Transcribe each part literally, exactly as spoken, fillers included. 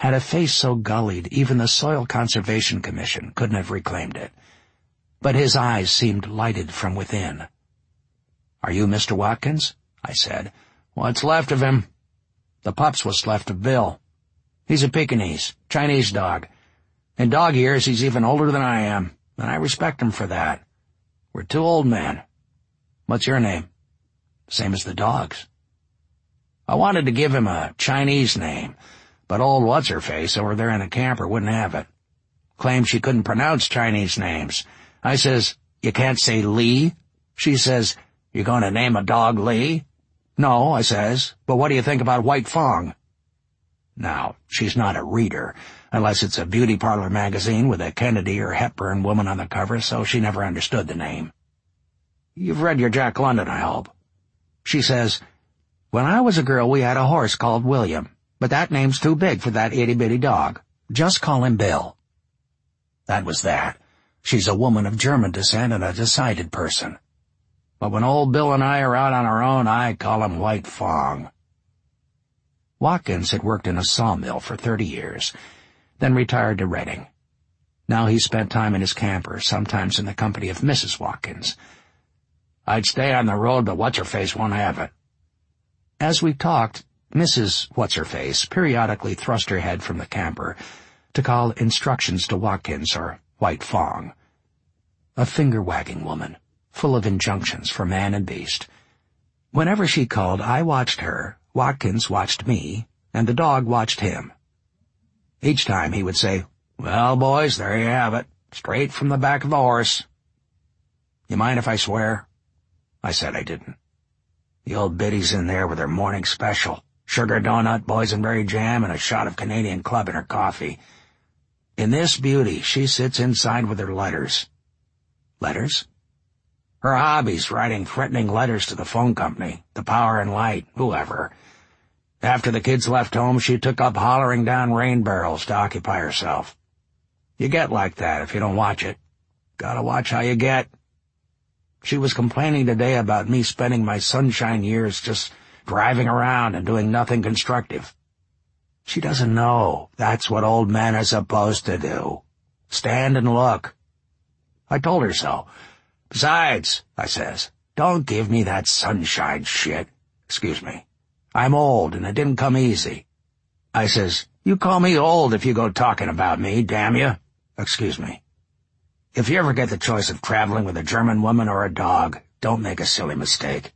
had a face so gullied even the Soil Conservation Commission couldn't have reclaimed it. But his eyes seemed lighted from within. "Are you Mister Watkins?" I said. "What's left of him?" "The pup's what's left of Bill. He's a Pekingese, Chinese dog. In dog years he's even older than I am, and I respect him for that. We're two old men. What's your name?" "Same as the dog's." I wanted to give him a Chinese name, but old What's-Her-Face over there in the camper wouldn't have it. Claimed she couldn't pronounce Chinese names. I says, "You can't say Lee?" She says, "You going to name a dog Lee?" "No," I says, "but what do you think about White Fong?" Now, she's not a reader, unless it's a beauty parlor magazine with a Kennedy or Hepburn woman on the cover, so she never understood the name. You've read your Jack London, I hope. She says, "When I was a girl we had a horse called William, but that name's too big for that itty-bitty dog. Just call him Bill." That was that. She's a woman of German descent and a decided person. But when old Bill and I are out on our own, I call him White Fong. Watkins had worked in a sawmill for thirty years, then retired to Reading. Now he spent time in his camper, sometimes in the company of Missus Watkins. "I'd stay on the road, but What's-Her-Face won't have it." As we talked, Missus What's-Her-Face periodically thrust her head from the camper to call instructions to Watkins or White Fong. A finger-wagging woman, full of injunctions for man and beast. Whenever she called, I watched her, Watkins watched me, and the dog watched him. Each time he would say, "Well, boys, there you have it, straight from the back of the horse." "You mind if I swear?" I said I didn't. The old biddy's in there with her morning special, sugar donut, boysenberry jam, and a shot of Canadian Club in her coffee. In this beauty, she sits inside with her letters. Letters? Her hobby's writing threatening letters to the phone company, the Power and Light, whoever. After the kids left home, she took up hollering down rain barrels to occupy herself. You get like that if you don't watch it. Gotta watch how you get. She was complaining today about me spending my sunshine years just driving around and doing nothing constructive. She doesn't know that's what old men are supposed to do. Stand and look. I told her so. "Besides," I says, "don't give me that sunshine shit. Excuse me. I'm old and it didn't come easy." I says, "You call me old if you go talking about me, damn you. Excuse me. If you ever get the choice of traveling with a German woman or a dog, don't make a silly mistake."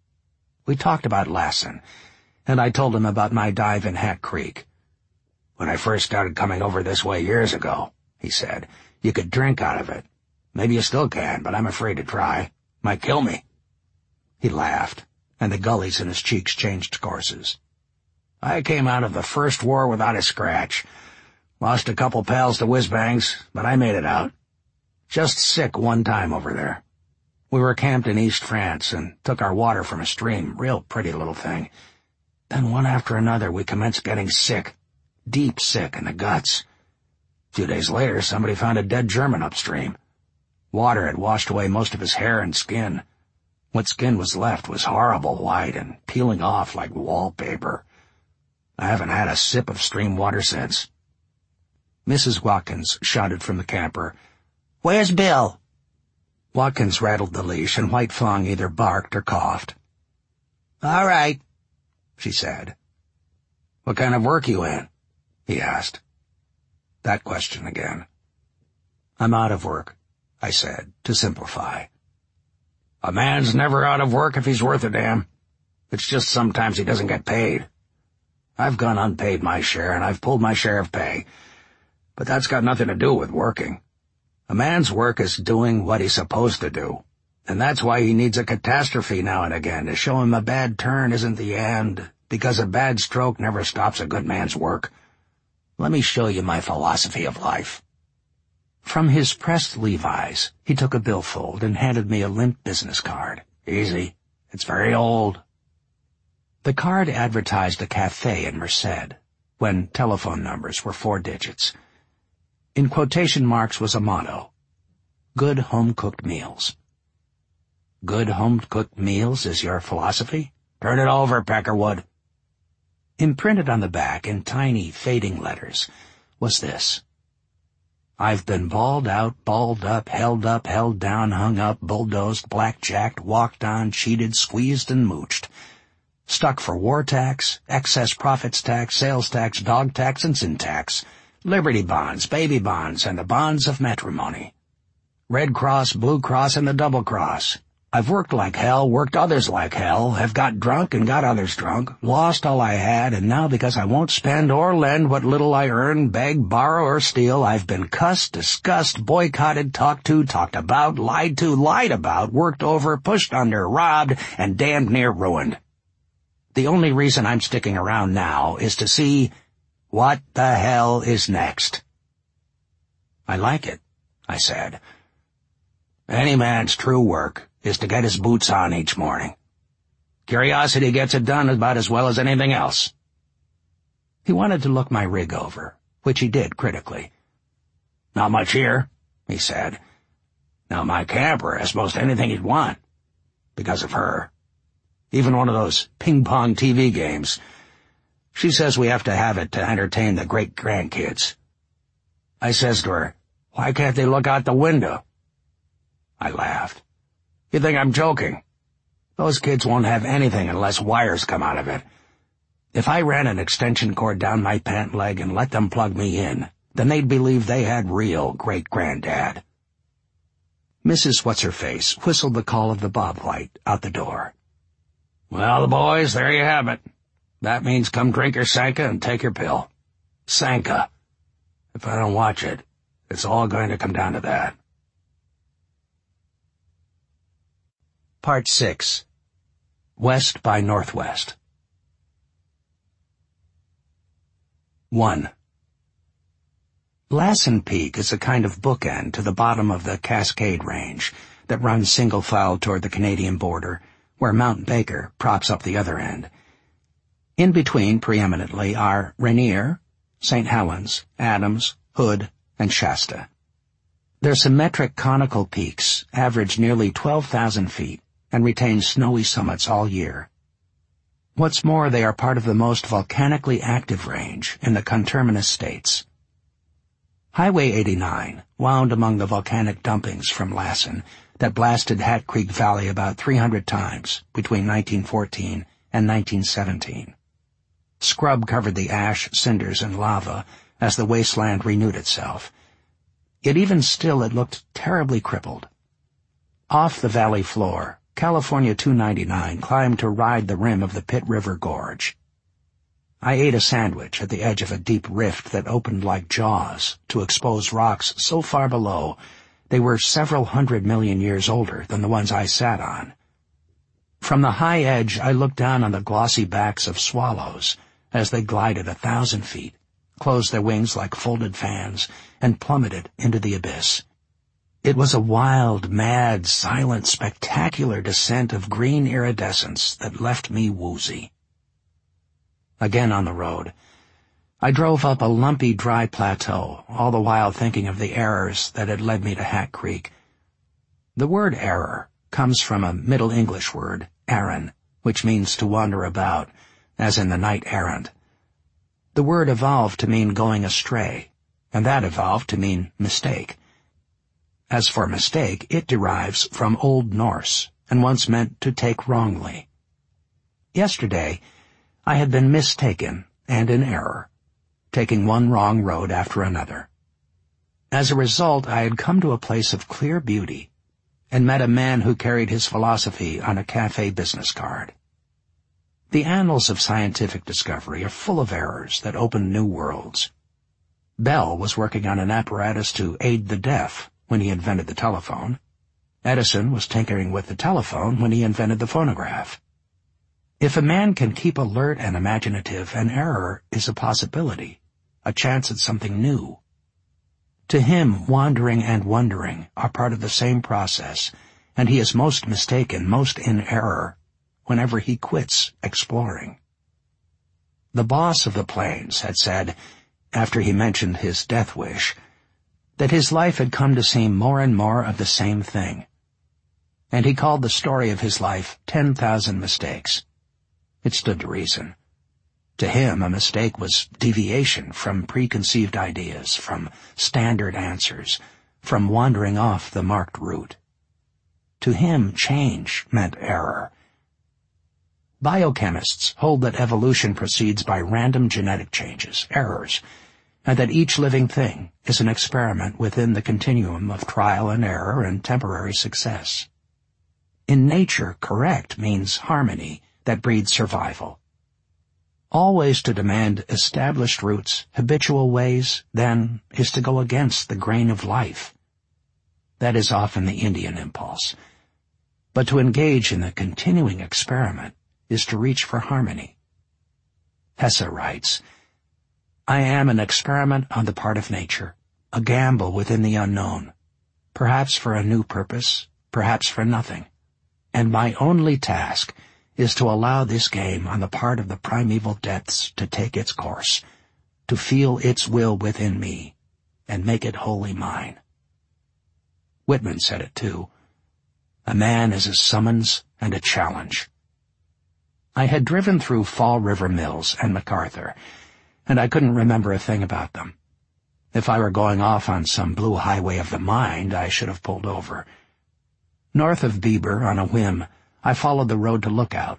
We talked about Lassen, and I told him about my dive in Hack Creek. "When I first started coming over this way years ago," he said, "you could drink out of it. Maybe you still can, but I'm afraid to try. Might kill me." He laughed, and the gullies in his cheeks changed courses. "I came out of the first war without a scratch. Lost a couple pals to whiz-bangs, but I made it out. Just sick one time over there. We were camped in East France and took our water from a stream, real pretty little thing. Then one after another we commenced getting sick, deep sick in the guts. A few days later somebody found a dead German upstream. Water had washed away most of his hair and skin. What skin was left was horrible white and peeling off like wallpaper. I haven't had a sip of stream water since." Missus Watkins shouted from the camper, "Where's Bill?" Watkins rattled the leash, and White Fong either barked or coughed. "All right," she said. "What kind of work you in?" he asked. That question again. "I'm out of work," I said, to simplify. "A man's never out of work if he's worth a damn. It's just sometimes he doesn't get paid. I've gone unpaid my share, and I've pulled my share of pay. But that's got nothing to do with working. A man's work is doing what he's supposed to do, and that's why he needs a catastrophe now and again to show him a bad turn isn't the end, because a bad stroke never stops a good man's work. Let me show you my philosophy of life." From his pressed Levi's, he took a billfold and handed me a limp business card. "Easy. It's very old." The card advertised a cafe in Merced, when telephone numbers were four digits. In quotation marks was a motto: "Good home-cooked meals." Good home-cooked meals is your philosophy? Turn it over, Peckerwood. Imprinted on the back in tiny, fading letters was this: I've been balled out, balled up, held up, held down, hung up, bulldozed, blackjacked, walked on, cheated, squeezed, and mooched. Stuck for war tax, excess profits tax, sales tax, dog tax, and sin tax, Liberty bonds, baby bonds, and the bonds of matrimony. Red Cross, Blue Cross, and the Double Cross. I've worked like hell, worked others like hell, have got drunk and got others drunk, lost all I had, and now because I won't spend or lend what little I earn, beg, borrow, or steal, I've been cussed, discussed, boycotted, talked to, talked about, lied to, lied about, worked over, pushed under, robbed, and damned near ruined. The only reason I'm sticking around now is to see what the hell is next. I like it, I said. Any man's true work is to get his boots on each morning. Curiosity gets it done about as well as anything else. He wanted to look my rig over, which he did critically. Not much here, he said. Now my camper has most anything he'd want, because of her. Even one of those ping-pong T V games. She says we have to have it to entertain the great-grandkids. I says to her, why can't they look out the window? I laughed. You think I'm joking? Those kids won't have anything unless wires come out of it. If I ran an extension cord down my pant leg and let them plug me in, then they'd believe they had real great-granddad. Missus What's-Her-Face whistled the call of the bobwhite out the door. Well, boys, there you have it. That means come drink your Sanka and take your pill. Sanka. If I don't watch it, it's all going to come down to that. Part six. West by Northwest. one. Lassen Peak is a kind of bookend to the bottom of the Cascade Range that runs single-file toward the Canadian border, where Mount Baker props up the other end. In between, preeminently, are Rainier, Saint Helens, Adams, Hood, and Shasta. Their symmetric conical peaks average nearly twelve thousand feet and retain snowy summits all year. What's more, they are part of the most volcanically active range in the conterminous states. Highway eighty-nine wound among the volcanic dumpings from Lassen that blasted Hat Creek Valley about three hundred times between nineteen fourteen and nineteen seventeen. Scrub covered the ash, cinders, and lava as the wasteland renewed itself. Yet even still it looked terribly crippled. Off the valley floor, California two ninety-nine climbed to ride the rim of the Pitt River Gorge. I ate a sandwich at the edge of a deep rift that opened like jaws to expose rocks so far below they were several hundred million years older than the ones I sat on. From the high edge I looked down on the glossy backs of swallows as they glided a thousand feet, closed their wings like folded fans, and plummeted into the abyss. It was a wild, mad, silent, spectacular descent of green iridescence that left me woozy. Again on the road, I drove up a lumpy, dry plateau, all the while thinking of the errors that had led me to Hat Creek. The word error comes from a Middle English word, erran, which means to wander about, as in the knight errant. The word evolved to mean going astray, and that evolved to mean mistake. As for mistake, it derives from Old Norse, and once meant to take wrongly. Yesterday, I had been mistaken and in error, taking one wrong road after another. As a result, I had come to a place of clear beauty and met a man who carried his philosophy on a cafe business card. The annals of scientific discovery are full of errors that open new worlds. Bell was working on an apparatus to aid the deaf when he invented the telephone. Edison was tinkering with the telephone when he invented the phonograph. If a man can keep alert and imaginative, an error is a possibility, a chance at something new. To him, wandering and wondering are part of the same process, and he is most mistaken, most in error, whenever he quits exploring. The boss of the plains had said, after he mentioned his death wish, that his life had come to seem more and more of the same thing. And he called the story of his life Ten Thousand Mistakes. It stood to reason. To him, a mistake was deviation from preconceived ideas, from standard answers, from wandering off the marked route. To him, change meant error. Biochemists hold that evolution proceeds by random genetic changes, errors, and that each living thing is an experiment within the continuum of trial and error and temporary success. In nature, correct means harmony that breeds survival. Always to demand established routes, habitual ways, then, is to go against the grain of life. That is often the Indian impulse. But to engage in the continuing experiment is to reach for harmony. Hesse writes, "I am an experiment on the part of nature, a gamble within the unknown, perhaps for a new purpose, perhaps for nothing, and my only task is to allow this game on the part of the primeval depths to take its course, to feel its will within me, and make it wholly mine." Whitman said it too. A man is a summons and a challenge. I had driven through Fall River Mills and MacArthur, and I couldn't remember a thing about them. If I were going off on some blue highway of the mind, I should have pulled over. North of Bieber, on a whim, I followed the road to Lookout.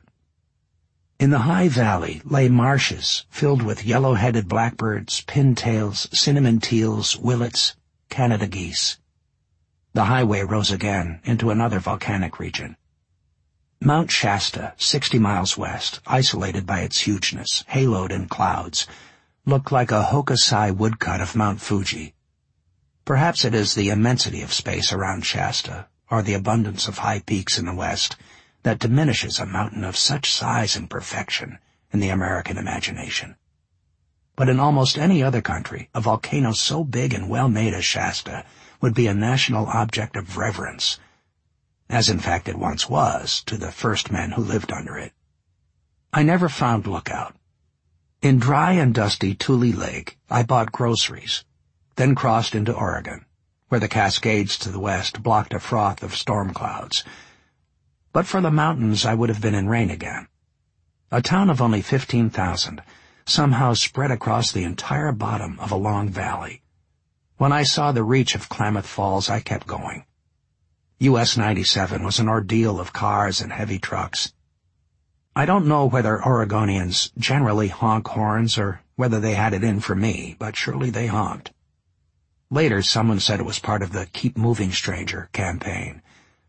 In the high valley lay marshes filled with yellow-headed blackbirds, pintails, cinnamon teals, willets, Canada geese. The highway rose again into another volcanic region. Mount Shasta, sixty miles west, isolated by its hugeness, haloed in clouds, looked like a Hokusai woodcut of Mount Fuji. Perhaps it is the immensity of space around Shasta, or the abundance of high peaks in the west, that diminishes a mountain of such size and perfection in the American imagination. But in almost any other country, a volcano so big and well-made as Shasta would be a national object of reverence, as in fact it once was to the first men who lived under it. I never found Lookout. In dry and dusty Tule Lake, I bought groceries, then crossed into Oregon, where the Cascades to the west blocked a froth of storm clouds. But for the mountains, I would have been in rain again. A town of only fifteen thousand, somehow spread across the entire bottom of a long valley. When I saw the reach of Klamath Falls, I kept going. U S ninety-seven was an ordeal of cars and heavy trucks. I don't know whether Oregonians generally honk horns or whether they had it in for me, but surely they honked. Later, someone said it was part of the Keep Moving Stranger campaign.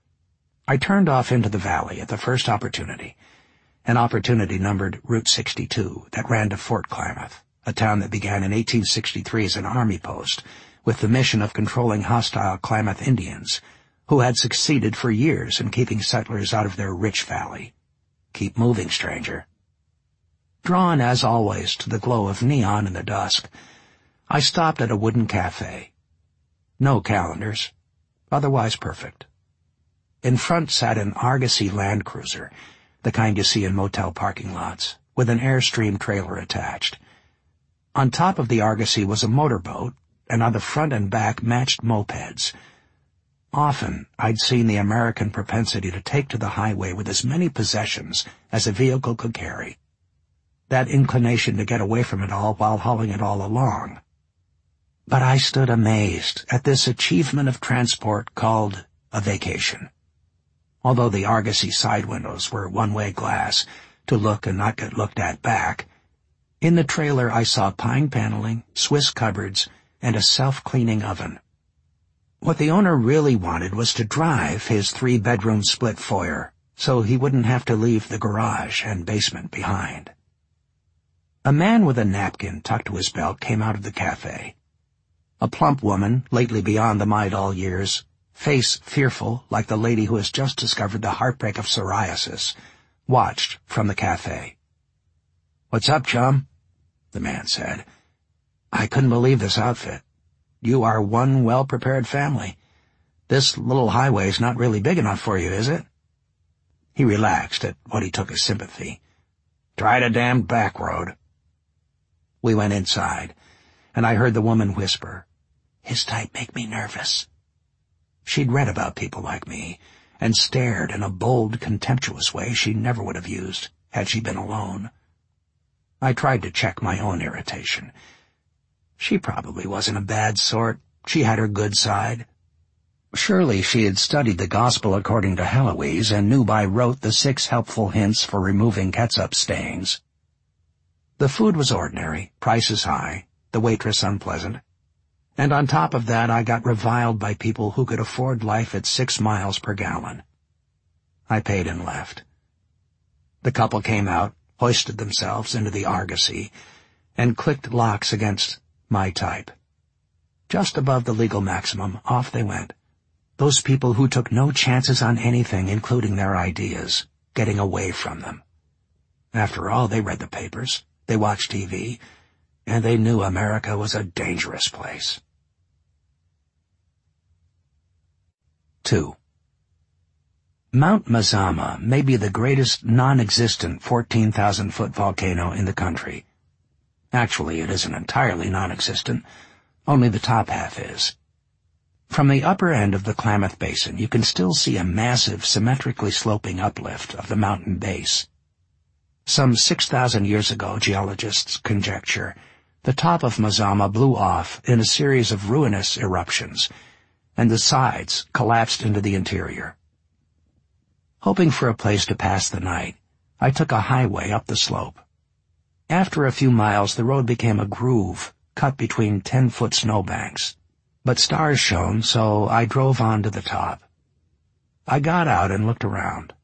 I turned off into the valley at the first opportunity, an opportunity numbered Route sixty-two that ran to Fort Klamath, a town that began in eighteen sixty-three as an army post with the mission of controlling hostile Klamath Indians, who had succeeded for years in keeping settlers out of their rich valley. Keep moving, stranger. Drawn, as always, to the glow of neon in the dusk, I stopped at a wooden cafe. No calendars, otherwise perfect. In front sat an Argosy Land Cruiser, the kind you see in motel parking lots, with an Airstream trailer attached. On top of the Argosy was a motorboat, and on the front and back matched mopeds. Often I'd seen the American propensity to take to the highway with as many possessions as a vehicle could carry. That inclination to get away from it all while hauling it all along. But I stood amazed at this achievement of transport called a vacation. Although the Argosy side windows were one-way glass, to look and not get looked at back, in the trailer I saw pine paneling, Swiss cupboards, and a self-cleaning oven. What the owner really wanted was to drive his three-bedroom split foyer, so he wouldn't have to leave the garage and basement behind. A man with a napkin tucked to his belt came out of the cafe. A plump woman, lately beyond the Midol years, face fearful like the lady who has just discovered the heartbreak of psoriasis, watched from the cafe. "What's up, chum?" the man said. "I couldn't believe this outfit. You are one well-prepared family. This little highway's not really big enough for you, is it?" He relaxed at what he took as sympathy. "Try the damned back road." We went inside, and I heard the woman whisper, "His type make me nervous." She'd read about people like me, and stared in a bold, contemptuous way she never would have used had she been alone. I tried to check my own irritation. She probably wasn't a bad sort. She had her good side. Surely she had studied the Gospel according to Heloise and knew by rote the six helpful hints for removing ketchup stains. The food was ordinary, prices high, the waitress unpleasant. And on top of that I got reviled by people who could afford life at six miles per gallon. I paid and left. The couple came out, hoisted themselves into the Argosy, and clicked locks against my type. Just above the legal maximum, off they went. Those people who took no chances on anything, including their ideas, getting away from them. After all, they read the papers, they watched T V, and they knew America was a dangerous place. Two. Mount Mazama may be the greatest non-existent fourteen thousand foot volcano in the country. Actually, it isn't entirely non-existent. Only the top half is. From the upper end of the Klamath Basin, you can still see a massive, symmetrically sloping uplift of the mountain base. Some six thousand years ago, geologists conjecture, the top of Mazama blew off in a series of ruinous eruptions, and the sides collapsed into the interior. Hoping for a place to pass the night, I took a highway up the slope. After a few miles, the road became a groove cut between ten-foot snowbanks. But stars shone, so I drove on to the top. I got out and looked around.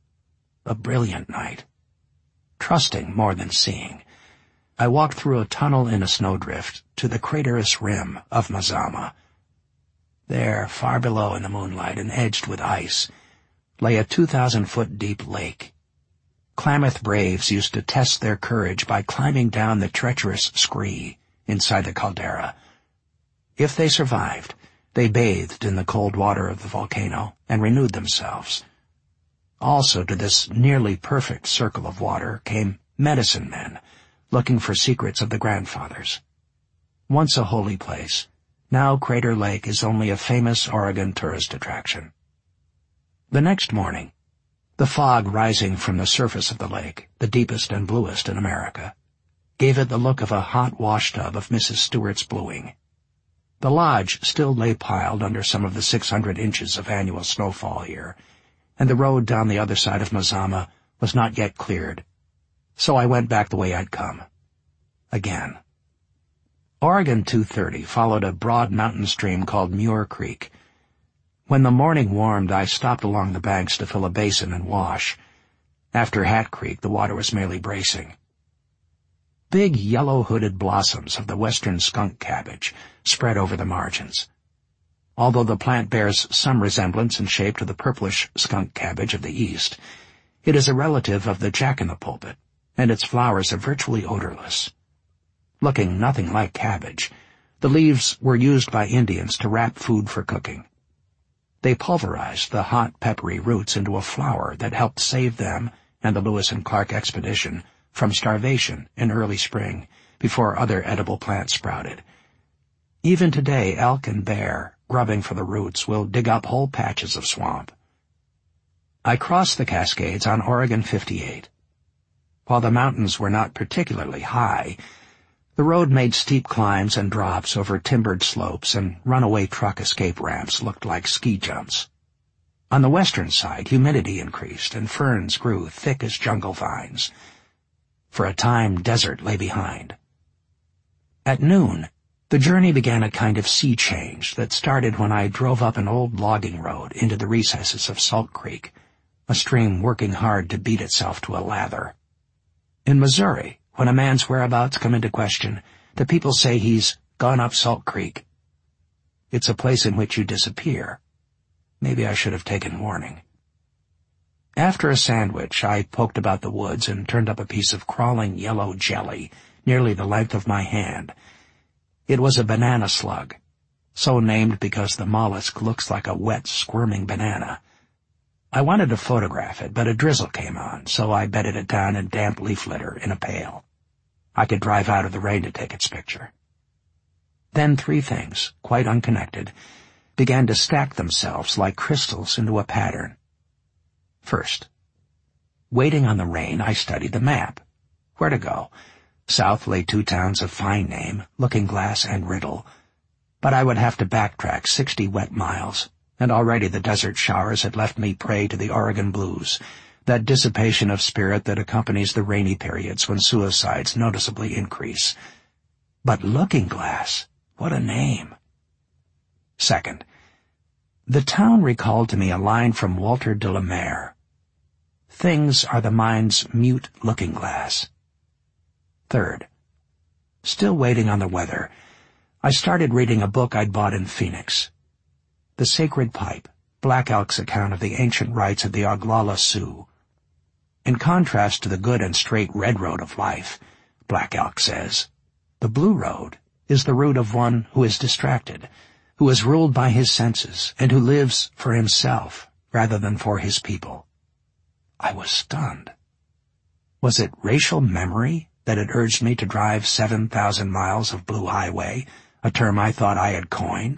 A brilliant night. Trusting more than seeing, I walked through a tunnel in a snowdrift to the craterous rim of Mazama. There, far below in the moonlight and edged with ice, lay a two thousand foot deep lake. Klamath braves used to test their courage by climbing down the treacherous scree inside the caldera. If they survived, they bathed in the cold water of the volcano and renewed themselves. Also to this nearly perfect circle of water came medicine men, looking for secrets of the grandfathers. Once a holy place, now Crater Lake is only a famous Oregon tourist attraction. The next morning, the fog rising from the surface of the lake, the deepest and bluest in America, gave it the look of a hot washtub of Missus Stewart's bluing. The lodge still lay piled under some of the six hundred inches of annual snowfall here, and the road down the other side of Mazama was not yet cleared, so I went back the way I'd come. Again. Oregon two thirty followed a broad mountain stream called Muir Creek. When the morning warmed, I stopped along the banks to fill a basin and wash. After Hat Creek, the water was merely bracing. Big yellow-hooded blossoms of the western skunk cabbage spread over the margins. Although the plant bears some resemblance in shape to the purplish skunk cabbage of the east, it is a relative of the jack-in-the-pulpit, and its flowers are virtually odorless. Looking nothing like cabbage, the leaves were used by Indians to wrap food for cooking. They pulverized the hot, peppery roots into a flour that helped save them and the Lewis and Clark expedition from starvation in early spring, before other edible plants sprouted. Even today, elk and bear, grubbing for the roots, will dig up whole patches of swamp. I crossed the Cascades on Oregon fifty-eight. While the mountains were not particularly high, the road made steep climbs and drops over timbered slopes, and runaway truck escape ramps looked like ski jumps. On the western side, humidity increased, and ferns grew thick as jungle vines. For a time, desert lay behind. At noon, the journey began a kind of sea change that started when I drove up an old logging road into the recesses of Salt Creek, a stream working hard to beat itself to a lather. In Missouri, when a man's whereabouts come into question, the people say he's gone up Salt Creek. It's a place in which you disappear. Maybe I should have taken warning. After a sandwich, I poked about the woods and turned up a piece of crawling yellow jelly, nearly the length of my hand. It was a banana slug, so named because the mollusk looks like a wet, squirming banana. I wanted to photograph it, but a drizzle came on, so I bedded it down in damp leaf litter in a pail. I could drive out of the rain to take its picture. Then three things, quite unconnected, began to stack themselves like crystals into a pattern. First, waiting on the rain, I studied the map. Where to go? South lay two towns of fine name, Looking Glass and Riddle, but I would have to backtrack sixty wet miles, and already the desert showers had left me prey to the Oregon blues, that dissipation of spirit that accompanies the rainy periods when suicides noticeably increase. But Looking Glass, what a name. Second, the town recalled to me a line from Walter de la Mare. Things are the mind's mute looking glass. Third, still waiting on the weather, I started reading a book I'd bought in Phoenix. The Sacred Pipe, Black Elk's account of the ancient rites of the Oglala Sioux. In contrast to the good and straight red road of life, Black Elk says, the blue road is the route of one who is distracted, who is ruled by his senses, and who lives for himself rather than for his people. I was stunned. Was it racial memory that had urged me to drive seven thousand miles of blue highway, a term I thought I had coined?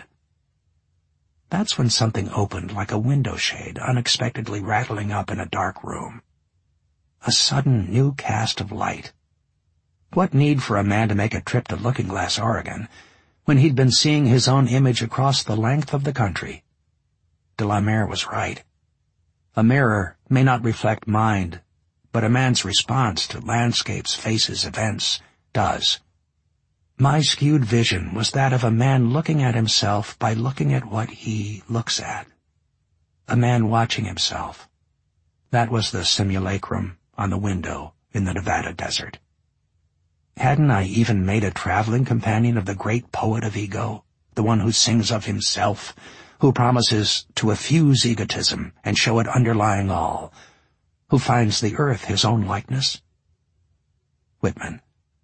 That's when something opened like a window shade unexpectedly rattling up in a dark room. A sudden new cast of light. What need for a man to make a trip to Looking Glass, Oregon, when he'd been seeing his own image across the length of the country? De la Mare was right. A mirror may not reflect mind, but a man's response to landscapes, faces, events does. My skewed vision was that of a man looking at himself by looking at what he looks at. A man watching himself. That was the simulacrum on the window in the Nevada desert. Hadn't I even made a traveling companion of the great poet of ego, the one who sings of himself, who promises to effuse egotism and show it underlying all, who finds the earth his own likeness? Whitman.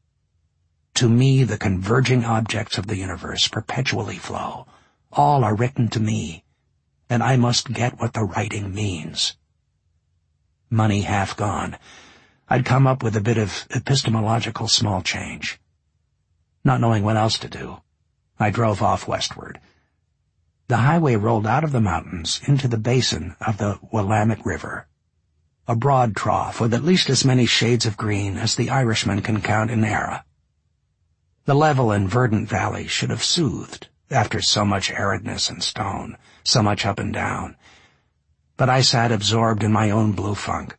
To me the converging objects of the universe perpetually flow. All are written to me, and I must get what the writing means. Money half gone, I'd come up with a bit of epistemological small change. Not knowing what else to do, I drove off westward. The highway rolled out of the mountains into the basin of the Willamette River, a broad trough with at least as many shades of green as the Irishman can count in Era. The level and verdant valley should have soothed after so much aridness and stone, so much up and down, but I sat absorbed in my own blue funk.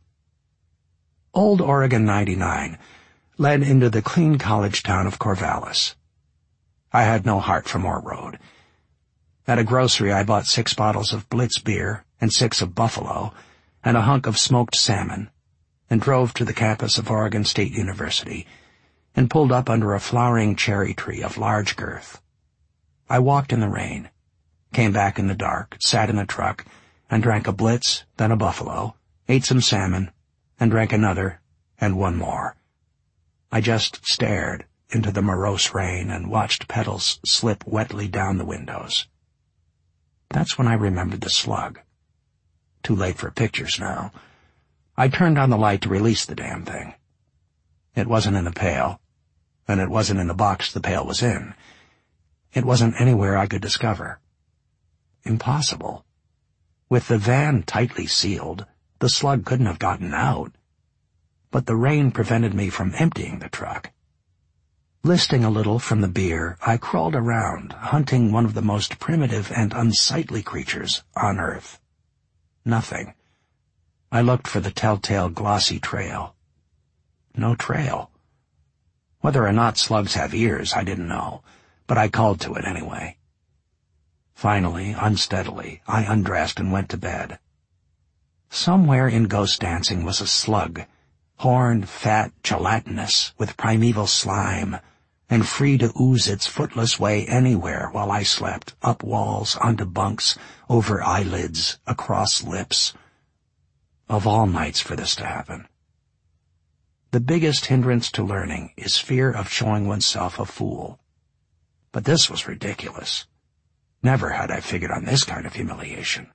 Old Oregon ninety-nine led into the clean college town of Corvallis. I had no heart for more road. At a grocery I bought six bottles of Blitz beer and six of Buffalo and a hunk of smoked salmon, and drove to the campus of Oregon State University and pulled up under a flowering cherry tree of large girth. I walked in the rain, came back in the dark, sat in the truck, and drank a Blitz, then a Buffalo, ate some salmon, and drank another, and one more. I just stared into the morose rain and watched petals slip wetly down the windows. That's when I remembered the slug. Too late for pictures now. I turned on the light to release the damn thing. It wasn't in the pail, and it wasn't in the box the pail was in. It wasn't anywhere I could discover. Impossible. With the van tightly sealed, the slug couldn't have gotten out. But the rain prevented me from emptying the truck. Listing a little from the beer, I crawled around, hunting one of the most primitive and unsightly creatures on earth. Nothing. I looked for the telltale glossy trail. No trail. Whether or not slugs have ears, I didn't know, but I called to it anyway. Finally, unsteadily, I undressed and went to bed. Somewhere in ghost dancing was a slug, horned, fat, gelatinous, with primeval slime, and free to ooze its footless way anywhere while I slept, up walls, onto bunks, over eyelids, across lips. Of all nights for this to happen. The biggest hindrance to learning is fear of showing oneself a fool. But this was ridiculous. Never had I figured on this kind of humiliation.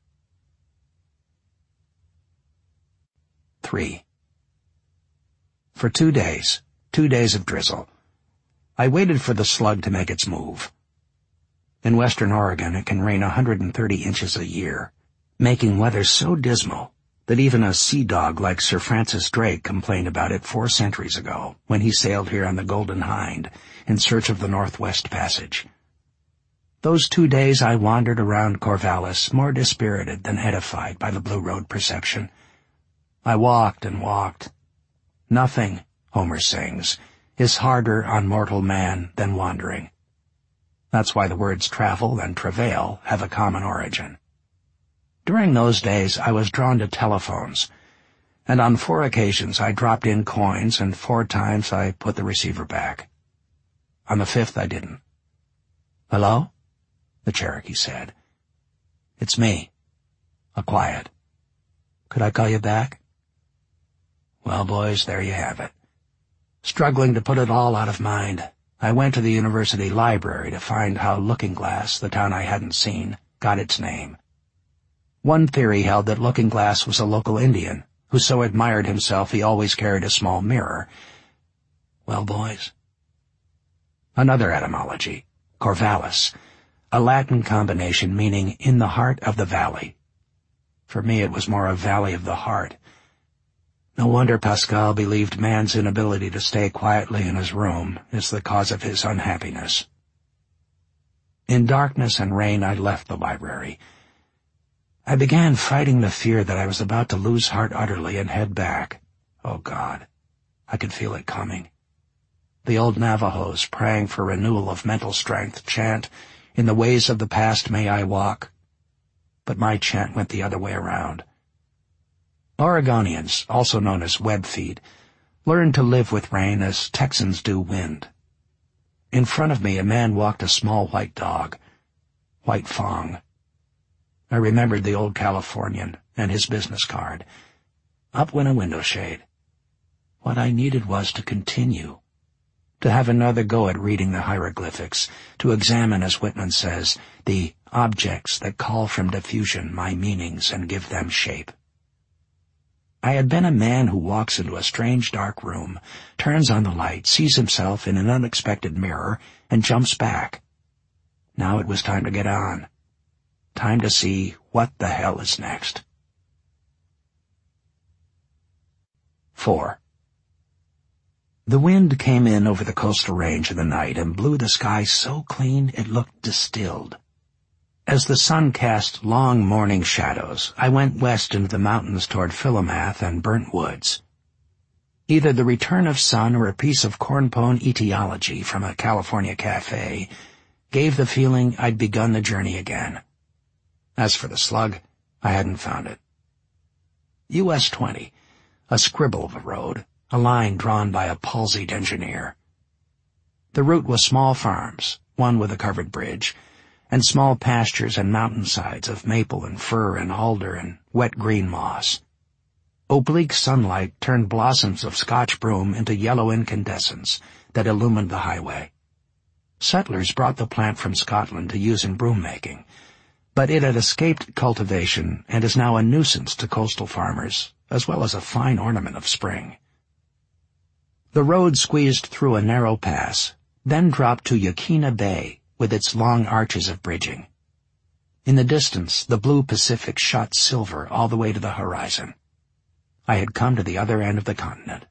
Three. For two days, two days of drizzle, I waited for the slug to make its move. In western Oregon, it can rain one hundred thirty inches a year, making weather so dismal that even a sea dog like Sir Francis Drake complained about it four centuries ago when he sailed here on the Golden Hind in search of the Northwest Passage. Those two days I wandered around Corvallis more dispirited than edified by the Blue Road perception. I walked and walked. Nothing, Homer sings, is harder on mortal man than wandering. That's why the words travel and travail have a common origin. During those days I was drawn to telephones, and on four occasions I dropped in coins and four times I put the receiver back. On the fifth I didn't. "Hello?" the Cherokee said. "It's me. A quiet. Could I call you back?" Well, boys, there you have it. Struggling to put it all out of mind, I went to the university library to find how Looking Glass, the town I hadn't seen, got its name. One theory held that Looking Glass was a local Indian who so admired himself he always carried a small mirror. Well, boys. Another etymology, Corvallis, a Latin combination meaning in the heart of the valley. For me it was more a valley of the heart. No wonder Pascal believed man's inability to stay quietly in his room is the cause of his unhappiness. In darkness and rain I left the library. I began fighting the fear that I was about to lose heart utterly and head back. Oh, God, I could feel it coming. The old Navajos, praying for renewal of mental strength, chant, "In the ways of the past may I walk." But my chant went the other way around. Oregonians, also known as web-feet, learned to live with rain as Texans do wind. In front of me a man walked a small white dog, White Fong. I remembered the old Californian and his business card. Up went a window shade. What I needed was to continue, to have another go at reading the hieroglyphics, to examine, as Whitman says, the objects that call from diffusion my meanings and give them shape. I had been a man who walks into a strange dark room, turns on the light, sees himself in an unexpected mirror, and jumps back. Now it was time to get on. Time to see what the hell is next. Four. The wind came in over the coastal range in the night and blew the sky so clean it looked distilled. As the sun cast long morning shadows, I went west into the mountains toward Philomath and Burnt Woods. Either the return of sun or a piece of cornpone etiology from a California cafe gave the feeling I'd begun the journey again. As for the slug, I hadn't found it. U S twenty, a scribble of a road, a line drawn by a palsied engineer. The route was small farms, one with a covered bridge, and small pastures and mountainsides of maple and fir and alder and wet green moss. Oblique sunlight turned blossoms of Scotch broom into yellow incandescents that illumined the highway. Settlers brought the plant from Scotland to use in broom making, but it had escaped cultivation and is now a nuisance to coastal farmers, as well as a fine ornament of spring. The road squeezed through a narrow pass, then dropped to Yaquina Bay, with its long arches of bridging. In the distance, the blue Pacific shot silver all the way to the horizon. I had come to the other end of the continent.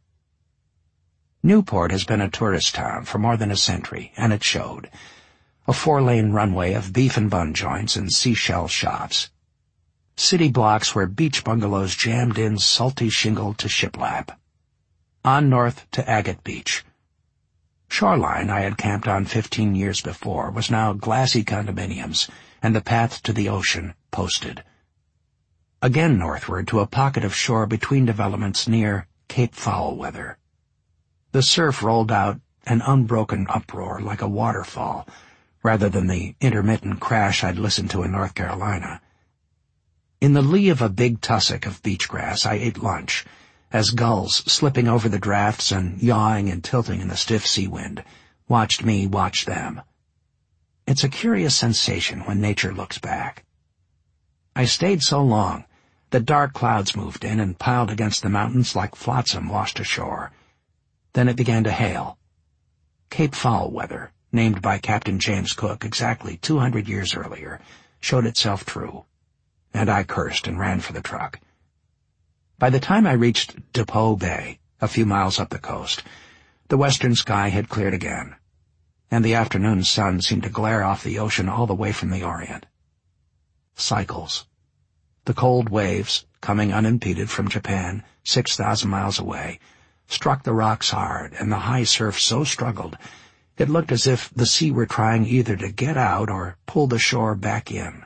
Newport has been a tourist town for more than a century, and it showed. A four-lane runway of beef and bun joints and seashell shops. City blocks where beach bungalows jammed in salty shingle to shiplap. On north to Agate Beach. Shoreline I had camped on fifteen years before was now glassy condominiums, and the path to the ocean posted. Again northward to a pocket of shore between developments near Cape Foulweather. The surf rolled out an unbroken uproar like a waterfall, rather than the intermittent crash I'd listened to in North Carolina. In the lee of a big tussock of beach grass I ate lunch, as gulls, slipping over the drafts and yawing and tilting in the stiff sea wind, watched me watch them. It's a curious sensation when nature looks back. I stayed so long that dark clouds moved in and piled against the mountains like flotsam washed ashore. Then it began to hail. Cape Foulweather, named by Captain James Cook exactly two hundred years earlier, showed itself true, and I cursed and ran for the truck. By the time I reached Depot Bay, a few miles up the coast, the western sky had cleared again, and the afternoon sun seemed to glare off the ocean all the way from the Orient. Cycles. The cold waves, coming unimpeded from Japan, six thousand miles away, struck the rocks hard, and the high surf so struggled, it looked as if the sea were trying either to get out or pull the shore back in.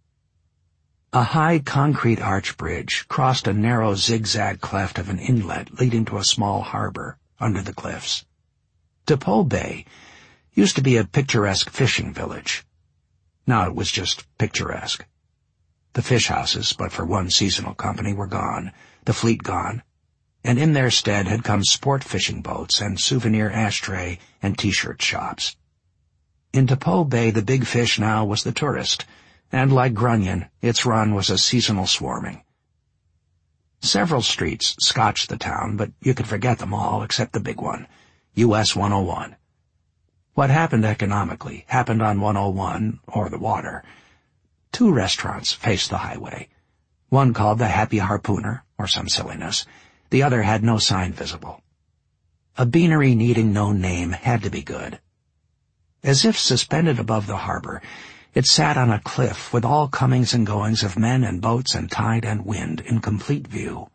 A high concrete arch bridge crossed a narrow zigzag cleft of an inlet leading to a small harbor under the cliffs. Depot Bay used to be a picturesque fishing village. Now it was just picturesque. The fish houses, but for one seasonal company, were gone, the fleet gone, and in their stead had come sport fishing boats and souvenir ashtray and T-shirt shops. In Depot Bay the big fish now was the tourist, and like Grunion, its run was a seasonal swarming. Several streets scotched the town, but you could forget them all except the big one, U S one oh one. What happened economically happened on one oh one, or the water. Two restaurants faced the highway. One called the Happy Harpooner, or some silliness. The other had no sign visible. A beanery needing no name had to be good. As if suspended above the harbor, it sat on a cliff with all comings and goings of men and boats and tide and wind in complete view.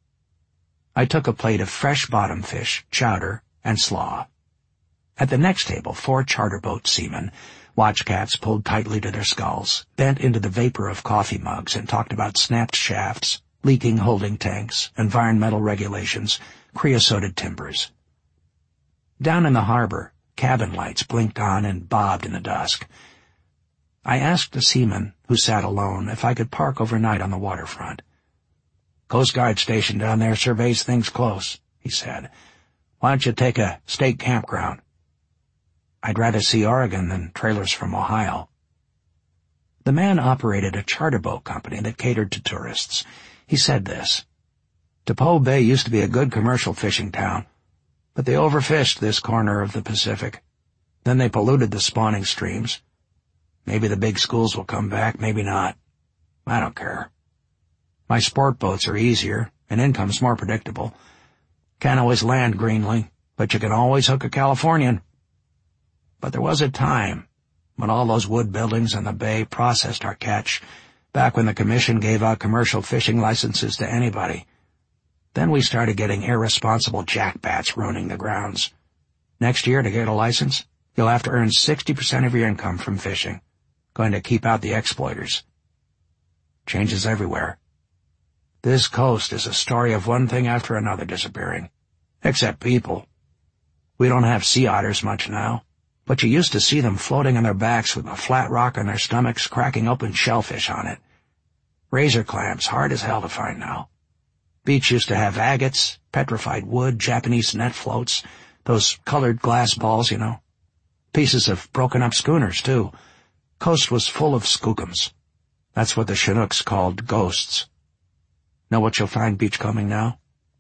I took a plate of fresh bottom fish, chowder, and slaw. At the next table, four charter boat seamen, watch cats pulled tightly to their skulls, bent into the vapor of coffee mugs and talked about snapped shafts, leaking holding tanks, environmental regulations, creosoted timbers. Down in the harbor, cabin lights blinked on and bobbed in the dusk. I asked a seaman who sat alone if I could park overnight on the waterfront. "Coast Guard station down there surveys things close," he said. "Why don't you take a state campground?" "I'd rather see Oregon than trailers from Ohio." The man operated a charter boat company that catered to tourists. He said this: "Depot Bay used to be a good commercial fishing town, but they overfished this corner of the Pacific. Then they polluted the spawning streams. Maybe the big schools will come back, maybe not. I don't care. My sport boats are easier, and income's more predictable. Can't always land greenly, but you can always hook a Californian. But there was a time when all those wood buildings in the bay processed our catch, back when the Commission gave out commercial fishing licenses to anybody. Then we started getting irresponsible jackbats ruining the grounds. Next year, to get a license, you'll have to earn sixty percent of your income from fishing. Going to keep out the exploiters. Changes everywhere. This coast is a story of one thing after another disappearing. Except people. We don't have sea otters much now, but you used to see them floating on their backs with a flat rock on their stomachs cracking open shellfish on it. Razor clams, hard as hell to find now. Beach used to have agates, petrified wood, Japanese net floats, those colored glass balls, you know. Pieces of broken-up schooners, too. Coast was full of skookums. That's what the Chinooks called ghosts. Know what you'll find beachcombing now?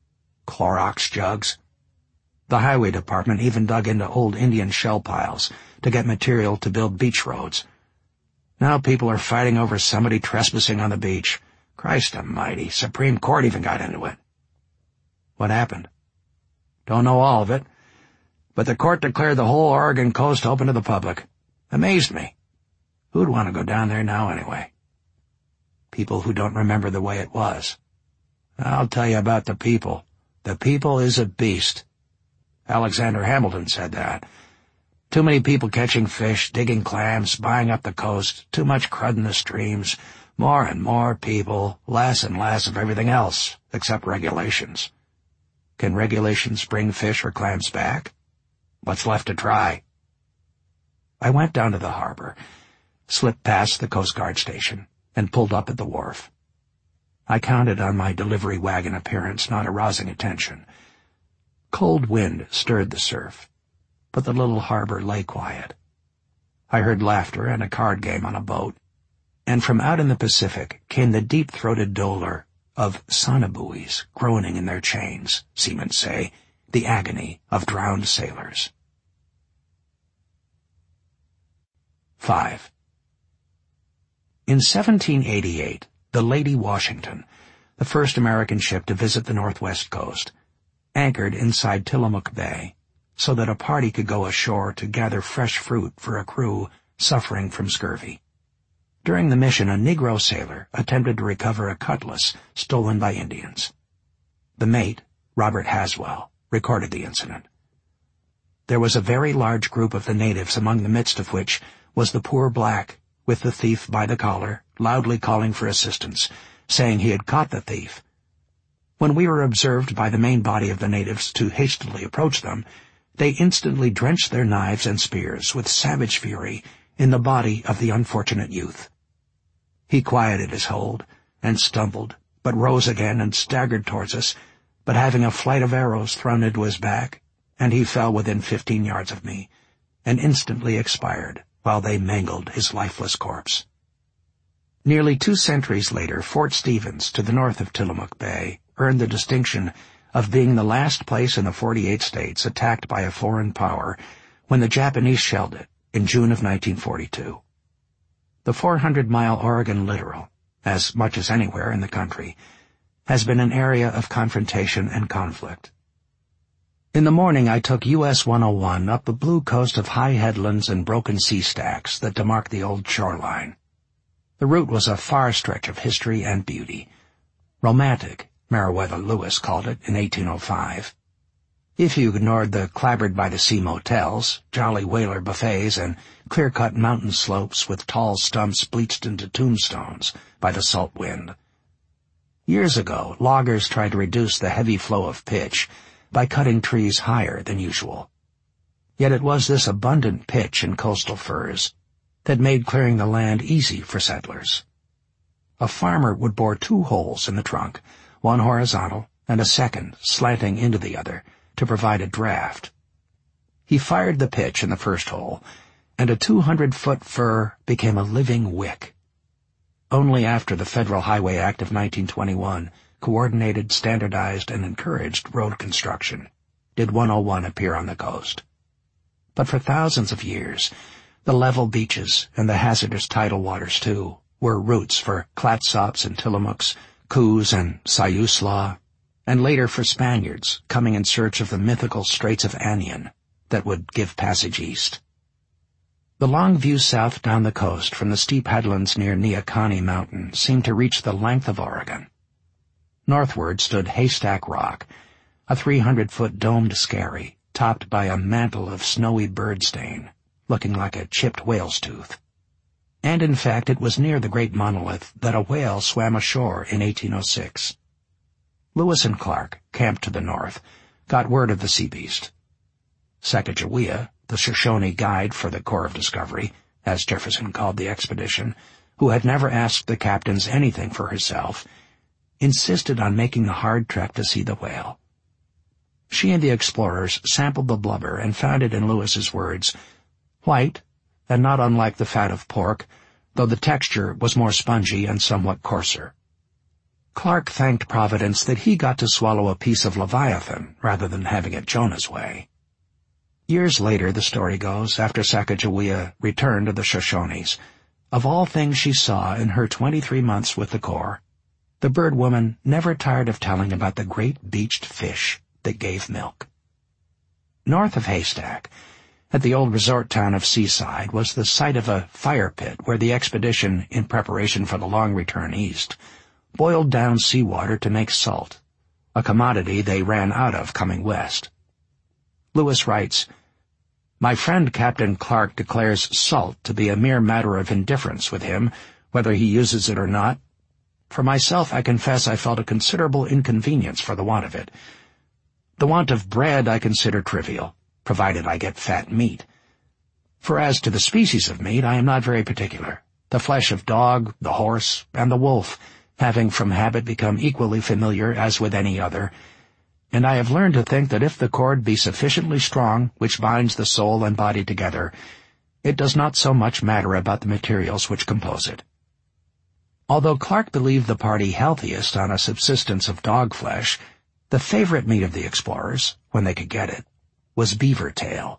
Clorox jugs. The highway department even dug into old Indian shell piles to get material to build beach roads. Now people are fighting over somebody trespassing on the beach. Christ almighty, Supreme Court even got into it. What happened? Don't know all of it, but the court declared the whole Oregon coast open to the public. Amazed me. Who'd want to go down there now anyway? People who don't remember the way it was. I'll tell you about the people. The people is a beast. Alexander Hamilton said that. Too many people catching fish, digging clams, buying up the coast, too much crud in the streams, more and more people, less and less of everything else, except regulations. Can regulations bring fish or clams back? What's left to try? I went down to the harbor, slipped past the Coast Guard station, and pulled up at the wharf. I counted on my delivery wagon appearance not arousing attention. Cold wind stirred the surf, but the little harbor lay quiet. I heard laughter and a card game on a boat, and from out in the Pacific came the deep-throated dolor of sonobuoys groaning in their chains, seamen say, the agony of drowned sailors. Five. In seventeen eighty-eight, the Lady Washington, the first American ship to visit the northwest coast, anchored inside Tillamook Bay, so that a party could go ashore to gather fresh fruit for a crew suffering from scurvy. During the mission, a Negro sailor attempted to recover a cutlass stolen by Indians. The mate, Robert Haswell, recorded the incident. There was a very large group of the natives, among the midst of which was the poor black, with the thief by the collar, loudly calling for assistance, saying he had caught the thief. When we were observed by the main body of the natives to hastily approach them, they instantly drenched their knives and spears with savage fury in the body of the unfortunate youth. He quieted his hold, and stumbled, but rose again and staggered towards us, but having a flight of arrows thrown into his back, and he fell within fifteen yards of me, and instantly expired, while they mangled his lifeless corpse. Nearly two centuries later, Fort Stevens, to the north of Tillamook Bay, earned the distinction of being the last place in the forty-eight states attacked by a foreign power when the Japanese shelled it in June of nineteen forty-two. The four hundred mile Oregon littoral, as much as anywhere in the country, has been an area of confrontation and conflict. In the morning I took U S one oh one up the blue coast of high headlands and broken sea stacks that demark the old shoreline. The route was a far stretch of history and beauty. Romantic, Meriwether Lewis called it in eighteen oh five. If you ignored the clapboard-by-the-sea motels, jolly whaler buffets, and clear-cut mountain slopes with tall stumps bleached into tombstones by the salt wind. Years ago, loggers tried to reduce the heavy flow of pitch by cutting trees higher than usual. Yet it was this abundant pitch in coastal firs that made clearing the land easy for settlers. A farmer would bore two holes in the trunk, one horizontal and a second slanting into the other, to provide a draft. He fired the pitch in the first hole, and a two hundred foot fir became a living wick. Only after the Federal Highway Act of nineteen twenty-one coordinated, standardized, and encouraged road construction did one oh one appear on the coast. But for thousands of years, the level beaches and the hazardous tidal waters, too, were routes for Clatsops and Tillamooks, Coos and Siuslaw, and later for Spaniards coming in search of the mythical Straits of Anian that would give passage east. The long view south down the coast from the steep headlands near Neahkahnie Mountain seemed to reach the length of Oregon. Northward stood Haystack Rock, a three hundred foot domed skerry topped by a mantle of snowy bird stain, looking like a chipped whale's tooth. And in fact it was near the great monolith that a whale swam ashore in eighteen oh six. Lewis and Clark, camped to the north, got word of the sea beast. Sacagawea, the Shoshone guide for the Corps of Discovery, as Jefferson called the expedition, who had never asked the captains anything for herself, insisted on making the hard trek to see the whale. She and the explorers sampled the blubber and found it, in Lewis's words, white, and not unlike the fat of pork, though the texture was more spongy and somewhat coarser. Clark thanked Providence that he got to swallow a piece of Leviathan rather than having it Jonah's way. Years later, the story goes, after Sacagawea returned to the Shoshones, of all things she saw in her twenty-three months with the Corps, the bird woman never tired of telling about the great beached fish that gave milk. North of Haystack, at the old resort town of Seaside, was the site of a fire pit where the expedition, in preparation for the long return east, boiled down seawater to make salt, a commodity they ran out of coming west. Lewis writes, "My friend Captain Clark declares salt to be a mere matter of indifference with him, whether he uses it or not. For myself, I confess I felt a considerable inconvenience for the want of it. The want of bread I consider trivial, provided I get fat meat. For as to the species of meat, I am not very particular, the flesh of dog, the horse, and the wolf, having from habit become equally familiar as with any other, and I have learned to think that if the cord be sufficiently strong which binds the soul and body together, it does not so much matter about the materials which compose it." Although Clark believed the party healthiest on a subsistence of dog flesh, the favorite meat of the explorers, when they could get it, was beaver tail.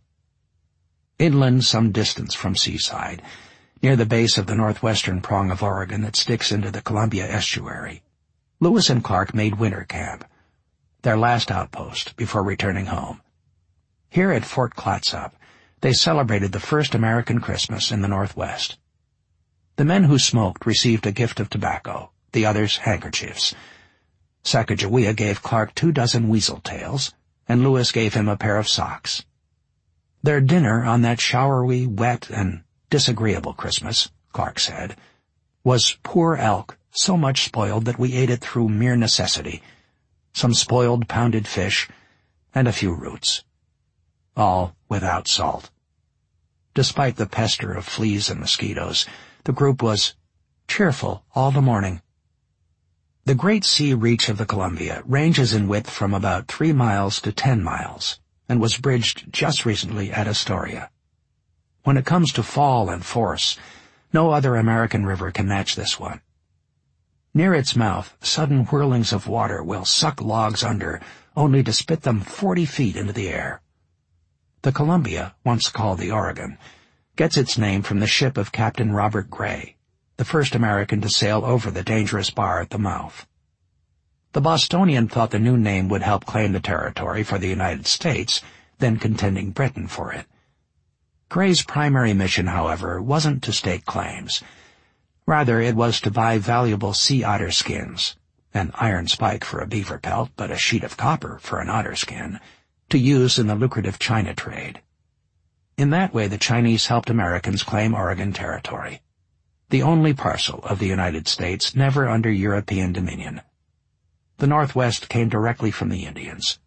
Inland some distance from Seaside, near the base of the northwestern prong of Oregon that sticks into the Columbia estuary, Lewis and Clark made winter camp, their last outpost before returning home. Here at Fort Clatsop, they celebrated the first American Christmas in the Northwest. The men who smoked received a gift of tobacco, the others handkerchiefs. Sacagawea gave Clark two dozen weasel tails, and Lewis gave him a pair of socks. Their dinner on that showery, wet, and disagreeable Christmas, Clark said, was poor elk, so much spoiled that we ate it through mere necessity, some spoiled pounded fish, and a few roots. All without salt. Despite the pester of fleas and mosquitoes, the group was cheerful all the morning. The Great Sea Reach of the Columbia ranges in width from about three miles to ten miles, and was bridged just recently at Astoria. When it comes to fall and force, no other American river can match this one. Near its mouth, sudden whirlings of water will suck logs under, only to spit them forty feet into the air. The Columbia, once called the Oregon, gets its name from the ship of Captain Robert Gray, the first American to sail over the dangerous bar at the mouth. The Bostonian thought the new name would help claim the territory for the United States, then contending Britain for it. Gray's primary mission, however, wasn't to stake claims. Rather, it was to buy valuable sea otter skins, an iron spike for a beaver pelt, but a sheet of copper for an otter skin, to use in the lucrative China trade. In that way, the Chinese helped Americans claim Oregon territory, the only parcel of the United States never under European dominion. The Northwest came directly from the Indians.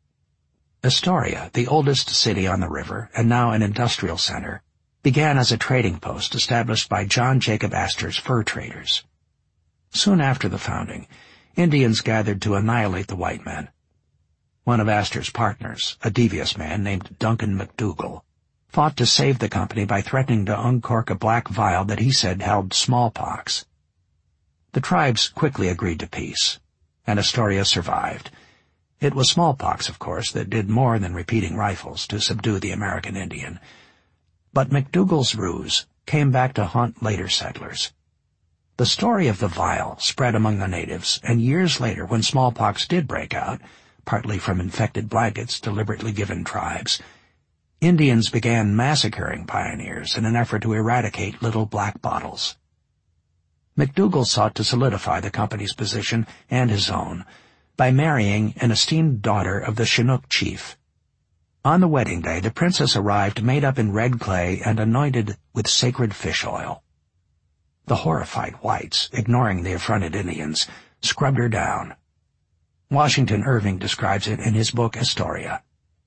Astoria, the oldest city on the river and now an industrial center, began as a trading post established by John Jacob Astor's fur traders. Soon after the founding, Indians gathered to annihilate the white men. One of Astor's partners, a devious man named Duncan McDougall, fought to save the company by threatening to uncork a black vial that he said held smallpox. The tribes quickly agreed to peace, and Astoria survived. It was smallpox, of course, that did more than repeating rifles to subdue the American Indian. But McDougall's ruse came back to haunt later settlers. The story of the vial spread among the natives, and years later, when smallpox did break out, partly from infected blankets deliberately given tribes, Indians began massacring pioneers in an effort to eradicate little black bottles. McDougall sought to solidify the company's position and his own by marrying an esteemed daughter of the Chinook chief. On the wedding day, the princess arrived made up in red clay and anointed with sacred fish oil. The horrified whites, ignoring the affronted Indians, scrubbed her down. Washington Irving describes it in his book Astoria.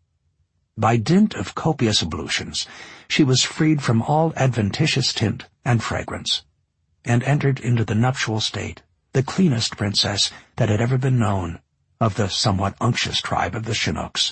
By dint of copious ablutions, she was freed from all adventitious tint and fragrance, and entered into the nuptial state, the cleanest princess that had ever been known, of the somewhat unctuous tribe of the Chinooks.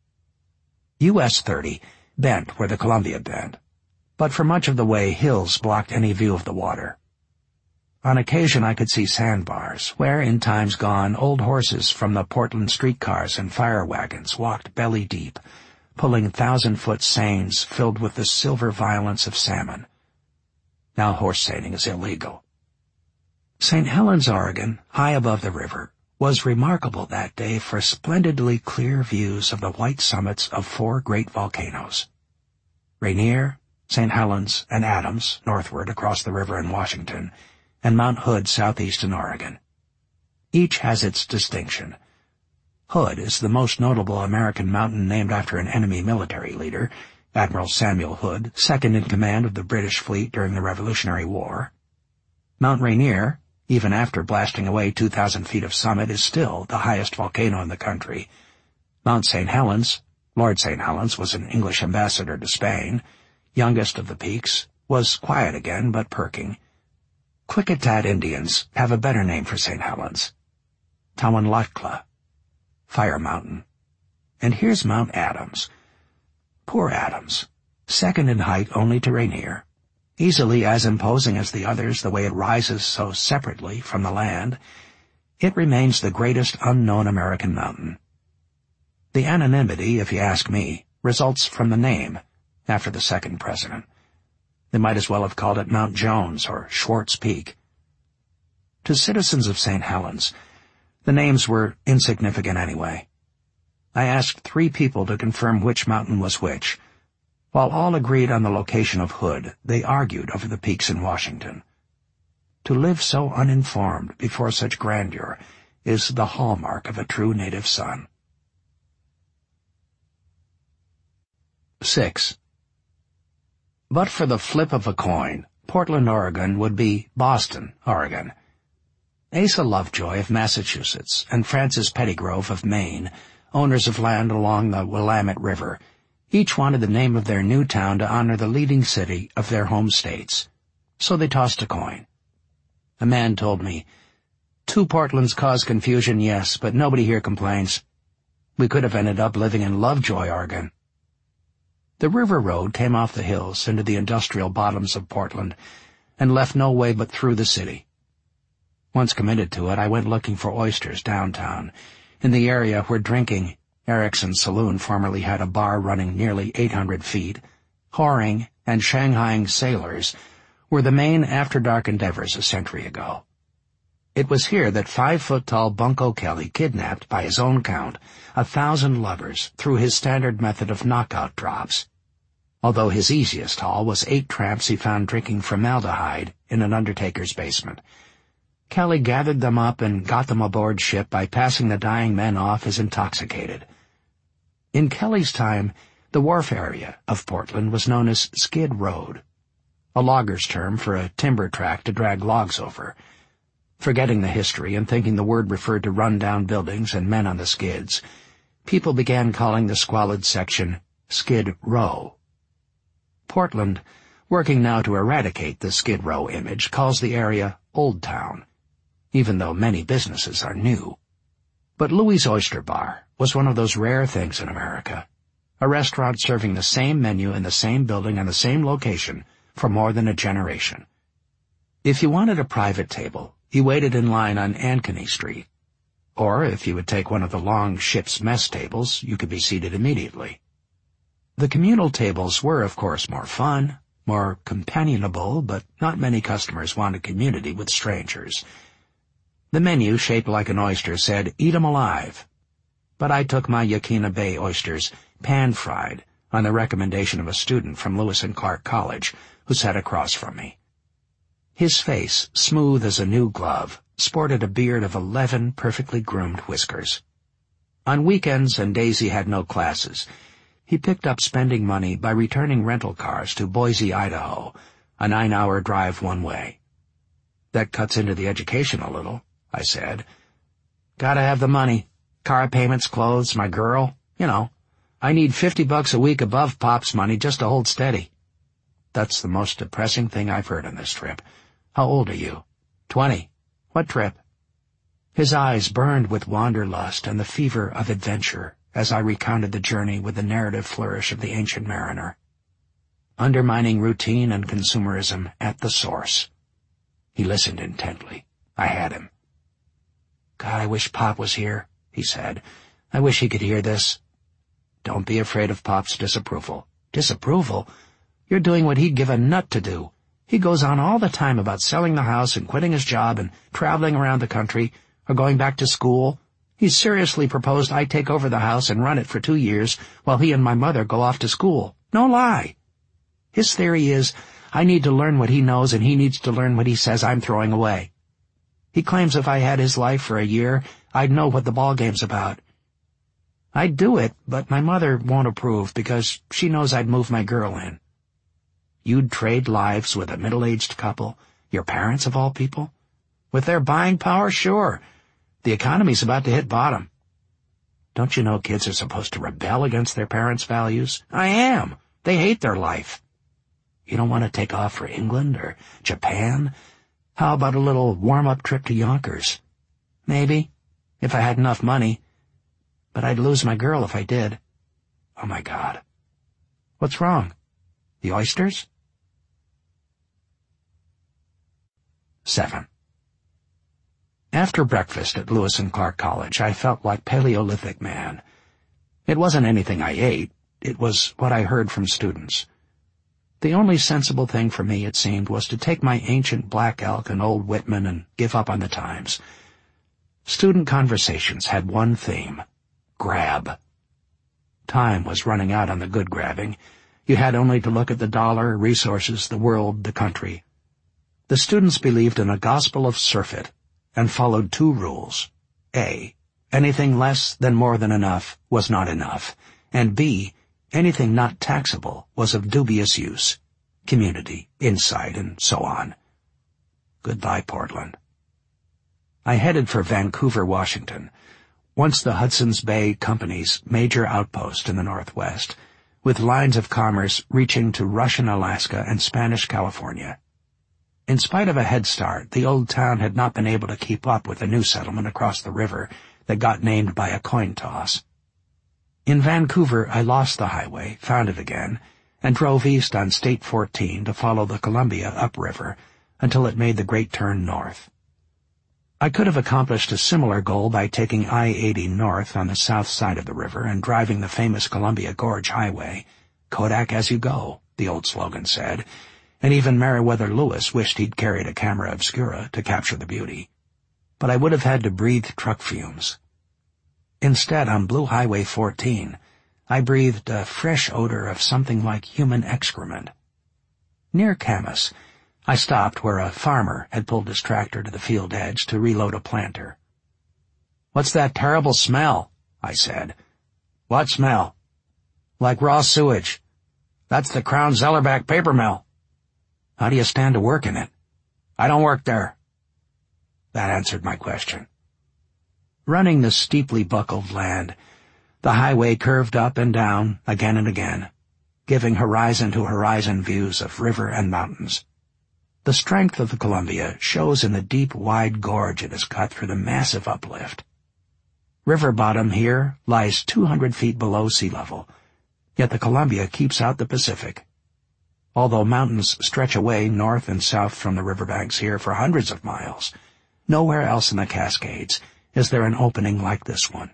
U S thirty bent where the Columbia bent, but for much of the way hills blocked any view of the water. On occasion I could see sandbars, where, in times gone, old horses from the Portland streetcars and fire wagons walked belly deep, pulling thousand-foot seines filled with the silver violence of salmon. Now horse seining is illegal. Saint Helens, Oregon, high above the river, was remarkable that day for splendidly clear views of the white summits of four great volcanoes: Rainier, Saint Helens, and Adams, northward across the river in Washington, and Mount Hood southeast in Oregon. Each has its distinction. Hood is the most notable American mountain named after an enemy military leader, Admiral Samuel Hood, second in command of the British fleet during the Revolutionary War. Mount Rainier, even after blasting away two thousand feet of summit, is still the highest volcano in the country. Mount Saint Helens, Lord Saint Helens was an English ambassador to Spain, youngest of the peaks, was quiet again but perking. Klickitat Indians have a better name for Saint Helens: Tawanlatkla, Fire Mountain. And here's Mount Adams. Poor Adams, second in height only to Rainier, easily as imposing as the others the way it rises so separately from the land. It remains the greatest unknown American mountain. The anonymity, if you ask me, results from the name, after the second president. They might as well have called it Mount Jones or Schwartz Peak. To citizens of Saint Helens, The names were insignificant anyway. I asked three people to confirm which mountain was which. While all agreed on the location of Hood, they argued over the peaks in Washington. To live so uninformed before such grandeur is the hallmark of a true native son. Six. But for the flip of a coin, Portland, Oregon would be Boston, Oregon. Asa Lovejoy of Massachusetts and Francis Pettygrove of Maine, owners of land along the Willamette River, each wanted the name of their new town to honor the leading city of their home states. So they tossed a coin. A man told me, "Two Portlands cause confusion, yes, but nobody here complains. We could have ended up living in Lovejoy, Oregon." The river road came off the hills into the industrial bottoms of Portland and left no way but through the city. Once committed to it, I went looking for oysters downtown, in the area where drinking, Erickson's Saloon formerly had a bar running nearly eight hundred feet, whoring, and shanghaiing sailors were the main after-dark endeavors a century ago. It was here that five-foot-tall Bunko Kelly kidnapped, by his own count, a thousand lovers through his standard method of knockout drops, although his easiest haul was eight tramps he found drinking formaldehyde in an undertaker's basement. Kelly gathered them up and got them aboard ship by passing the dying men off as intoxicated. In Kelly's time, the wharf area of Portland was known as Skid Road, a logger's term for a timber track to drag logs over. Forgetting the history and thinking the word referred to run-down buildings and men on the skids, people began calling the squalid section Skid Row. Portland, working now to eradicate the Skid Row image, calls the area Old Town, even though many businesses are new. But Louis' Oyster Bar was one of those rare things in America, a restaurant serving the same menu in the same building and the same location for more than a generation. If you wanted a private table, you waited in line on Ankeny Street, or if you would take one of the long ship's mess tables, you could be seated immediately. The communal tables were, of course, more fun, more companionable, but not many customers wanted community with strangers. The menu, shaped like an oyster, said, "Eat 'em alive," but I took my Yaquina Bay oysters pan-fried on the recommendation of a student from Lewis and Clark College who sat across from me. His face, smooth as a new glove, sported a beard of eleven perfectly groomed whiskers. On weekends and days he had no classes, he picked up spending money by returning rental cars to Boise, Idaho, a nine-hour drive one way. "That cuts into the education a little," I said. "Gotta have the money. Car payments, clothes, my girl. You know, I need fifty bucks a week above Pop's money just to hold steady." "That's the most depressing thing I've heard on this trip. How old are you?" Twenty. "What trip?" His eyes burned with wanderlust and the fever of adventure as I recounted the journey with the narrative flourish of the ancient mariner. Undermining routine and consumerism at the source. He listened intently. I had him. "God, I wish Pop was here," he said. "I wish he could hear this." "Don't be afraid of Pop's disapproval." "Disapproval? You're doing what he'd give a nut to do. He goes on all the time about selling the house and quitting his job and traveling around the country, or going back to school. He's seriously proposed I take over the house and run it for two years while he and my mother go off to school. No lie. His theory is I need to learn what he knows and he needs to learn what he says I'm throwing away. He claims if I had his life for a year, I'd know what the ballgame's about. I'd do it, but my mother won't approve because she knows I'd move my girl in." "You'd trade lives with a middle-aged couple, your parents of all people? With their buying power, sure. The economy's about to hit bottom." "Don't you know kids are supposed to rebel against their parents' values?" "I am. They hate their life." "You don't want to take off for England or Japan? How about a little warm-up trip to Yonkers?" "Maybe, if I had enough money. But I'd lose my girl if I did." "Oh, my God. What's wrong? The oysters?" Seven. After breakfast at Lewis and Clark College, I felt like Paleolithic man. It wasn't anything I ate. It was what I heard from students. The only sensible thing for me, it seemed, was to take my ancient black elk and old Whitman and give up on the Times. Student conversations had one theme: grab. Time was running out on the good grabbing. You had only to look at the dollar, resources, the world, the country. The students believed in a gospel of surfeit and followed two rules. A. Anything less than more than enough was not enough, and B. Anything not taxable was of dubious use. Community, insight, and so on. Goodbye, Portland. I headed for Vancouver, Washington, once the Hudson's Bay Company's major outpost in the Northwest, with lines of commerce reaching to Russian Alaska and Spanish California. In spite of a head start, the old town had not been able to keep up with the new settlement across the river that got named by a coin toss. In Vancouver, I lost the highway, found it again, and drove east on State fourteen to follow the Columbia upriver until it made the great turn north. I could have accomplished a similar goal by taking I eighty north on the south side of the river and driving the famous Columbia Gorge Highway. Kodak as you go, the old slogan said, and even Meriwether Lewis wished he'd carried a camera obscura to capture the beauty. But I would have had to breathe truck fumes. Instead, on Blue Highway fourteen, I breathed a fresh odor of something like human excrement. Near Camas, I stopped where a farmer had pulled his tractor to the field edge to reload a planter. "What's that terrible smell?" I said. "What smell?" "Like raw sewage. That's the Crown Zellerback paper mill." "How do you stand to work in it?" "I don't work there." That answered my question. Running the steeply buckled land, the highway curved up and down again and again, giving horizon-to-horizon views of river and mountains. The strength of the Columbia shows in the deep, wide gorge it has cut through the massive uplift. River bottom here lies two hundred feet below sea level, yet the Columbia keeps out the Pacific. Although mountains stretch away north and south from the riverbanks here for hundreds of miles, nowhere else in the Cascades is there an opening like this one.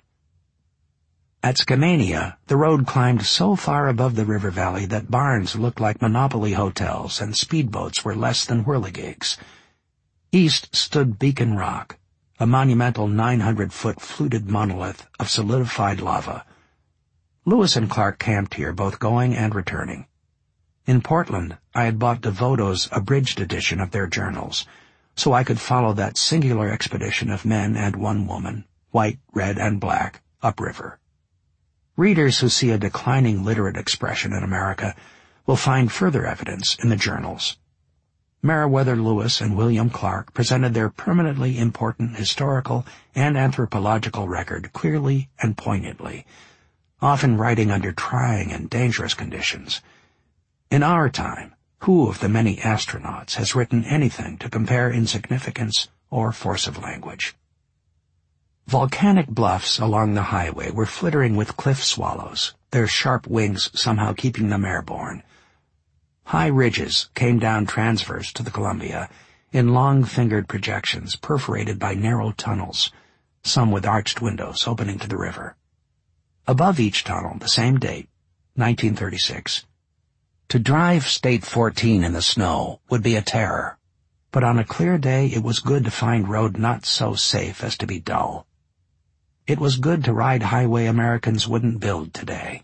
At Skamania, the road climbed so far above the river valley that barns looked like monopoly hotels and speedboats were less than whirligigs. East stood Beacon Rock, a monumental nine hundred foot fluted monolith of solidified lava. Lewis and Clark camped here, both going and returning. In Portland, I had bought Devoto's abridged edition of their journals, so I could follow that singular expedition of men and one woman, white, red, and black, upriver. Readers who see a declining literate expression in America will find further evidence in the journals. Meriwether Lewis and William Clark presented their permanently important historical and anthropological record clearly and poignantly, often writing under trying and dangerous conditions. In our time, who of the many astronauts has written anything to compare in significance or force of language? Volcanic bluffs along the highway were flittering with cliff swallows, their sharp wings somehow keeping them airborne. High ridges came down transverse to the Columbia in long-fingered projections perforated by narrow tunnels, some with arched windows opening to the river. Above each tunnel, the same date, nineteen thirty-six. To drive State fourteen in the snow would be a terror, but on a clear day it was good to find road not so safe as to be dull. It was good to ride highway Americans wouldn't build today.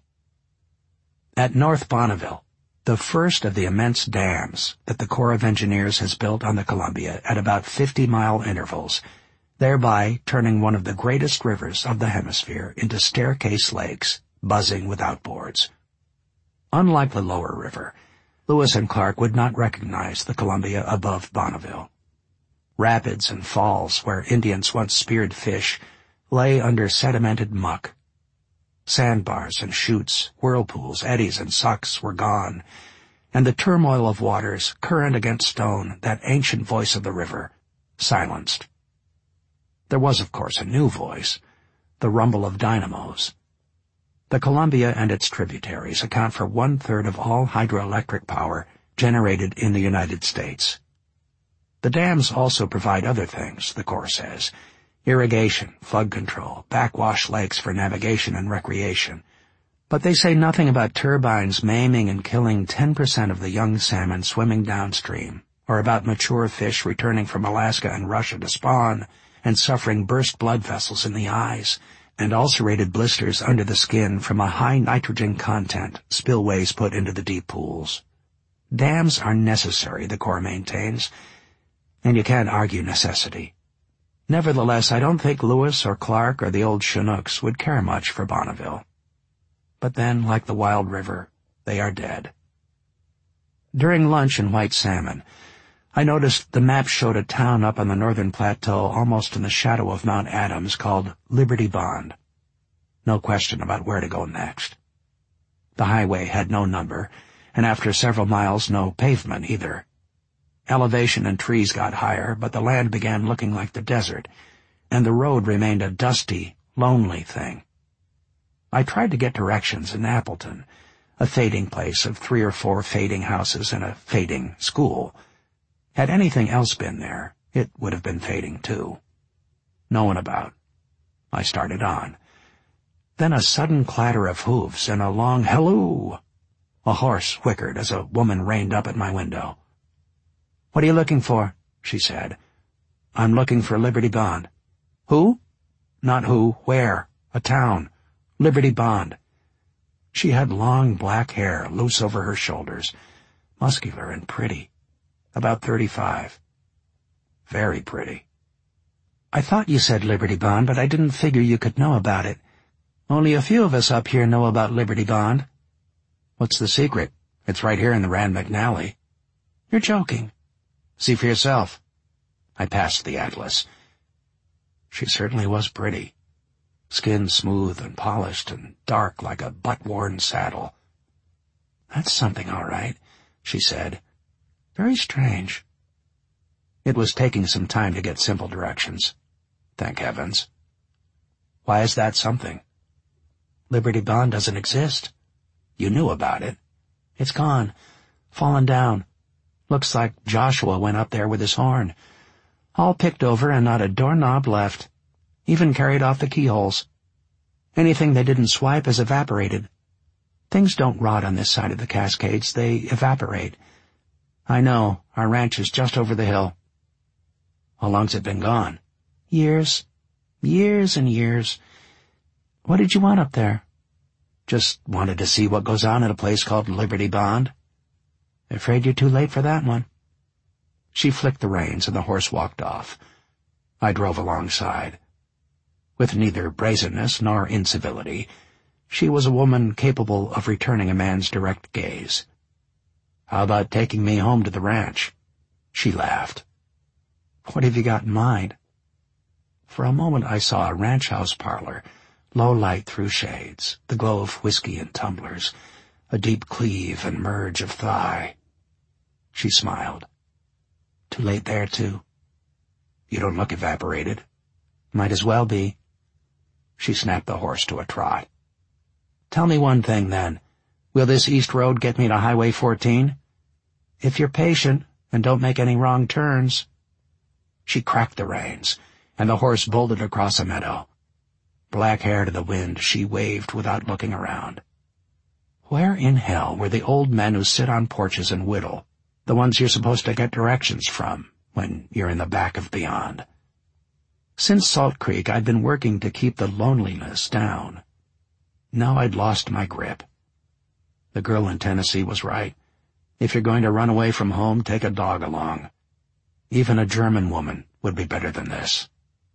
At North Bonneville, the first of the immense dams that the Corps of Engineers has built on the Columbia at about fifty-mile intervals, thereby turning one of the greatest rivers of the hemisphere into staircase lakes, buzzing with outboards. Unlike the lower river, Lewis and Clark would not recognize the Columbia above Bonneville. Rapids and falls where Indians once speared fish lay under sedimented muck. Sandbars and chutes, whirlpools, eddies, and sucks were gone, and the turmoil of waters, current against stone, that ancient voice of the river, silenced. There was, of course, a new voice, the rumble of dynamos. The Columbia and its tributaries account for one-third of all hydroelectric power generated in the United States. The dams also provide other things, the Corps says: irrigation, flood control, backwash lakes for navigation and recreation. But they say nothing about turbines maiming and killing ten percent of the young salmon swimming downstream, or about mature fish returning from Alaska and Russia to spawn and suffering burst blood vessels in the eyes and ulcerated blisters under the skin from a high nitrogen content spillways put into the deep pools. Dams are necessary, the Corps maintains, and you can't argue necessity. Nevertheless, I don't think Lewis or Clark or the old Chinooks would care much for Bonneville. But then, like the Wild River, they are dead. During lunch in White Salmon, I noticed the map showed a town up on the northern plateau almost in the shadow of Mount Adams called Liberty Bond. No question about where to go next. The highway had no number, and after several miles no pavement either. Elevation and trees got higher, but the land began looking like the desert, and the road remained a dusty, lonely thing. I tried to get directions in Appleton, a fading place of three or four fading houses and a fading school. Had anything else been there, it would have been fading too. No one about. I started on. Then a sudden clatter of hoofs and a long halloo. A horse whickered as a woman reined up at my window. "What are you looking for?" she said. "I'm looking for Liberty Bond." "Who?" "Not who, where. A town. Liberty Bond." She had long black hair loose over her shoulders, muscular and pretty. About thirty-five. Very pretty. "I thought you said Liberty Bond, but I didn't figure you could know about it. Only a few of us up here know about Liberty Bond." "What's the secret? It's right here in the Rand McNally." "You're joking." "See for yourself." I passed the atlas. She certainly was pretty. Skin smooth and polished and dark like a butt-worn saddle. "That's something, all right," she said. "Very strange." It was taking some time to get simple directions. Thank heavens. "Why is that something?" "Liberty Bond doesn't exist." "You knew about it." "It's gone. Fallen down. Looks like Joshua went up there with his horn. All picked over and not a doorknob left. Even carried off the keyholes. Anything they didn't swipe has evaporated. Things don't rot on this side of the Cascades. They evaporate. I know. Our ranch is just over the hill." "How long's it been gone?" "Years. Years and years. What did you want up there?" "Just wanted to see what goes on at a place called Liberty Bond." "Afraid you're too late for that one." She flicked the reins and the horse walked off. I drove alongside. With neither brazenness nor incivility, she was a woman capable of returning a man's direct gaze. "How about taking me home to the ranch?" She laughed. "What have you got in mind?" For a moment I saw a ranch house parlor, low light through shades, the glow of whiskey in tumblers, a deep cleave and merge of thigh. She smiled. "Too late there, too." "You don't look evaporated." "Might as well be." She snapped the horse to a trot. "Tell me one thing, then. Will this east road get me to Highway fourteen? "If you're patient and don't make any wrong turns." She cracked the reins, and the horse bolted across a meadow. Black hair to the wind, she waved without looking around. Where in hell were the old men who sit on porches and whittle, the ones you're supposed to get directions from when you're in the back of beyond? Since Salt Creek, I'd been working to keep the loneliness down. Now I'd lost my grip. The girl in Tennessee was right. If you're going to run away from home, take a dog along. Even a German woman would be better than this.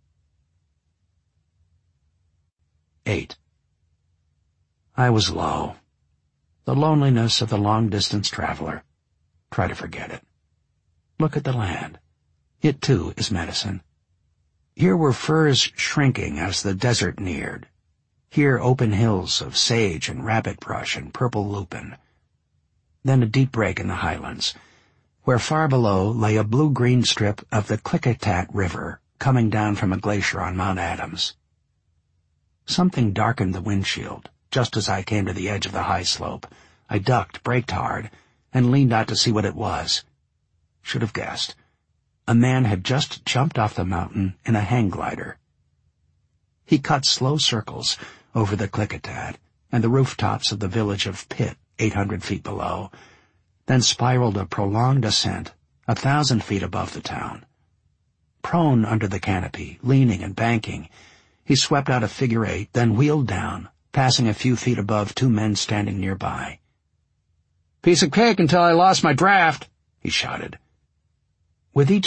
Eight. I was low. The loneliness of the long-distance traveler. Try to forget it. Look at the land. It, too, is medicine. Here were firs shrinking as the desert neared. Here open hills of sage and rabbit brush and purple lupin. Then a deep break in the highlands, where far below lay a blue-green strip of the Klickitat River coming down from a glacier on Mount Adams. Something darkened the windshield just as I came to the edge of the high slope. I ducked, braked hard, and leaned out to see what it was. Should have guessed. A man had just jumped off the mountain in a hang glider. He cut slow circles over the Klickitat and the rooftops of the village of Pitt, eight hundred feet below, then spiraled a prolonged ascent, a thousand feet above the town. Prone under the canopy, leaning and banking, he swept out a figure eight, then wheeled down, passing a few feet above two men standing nearby. "Piece of cake until I lost my draft," he shouted. With each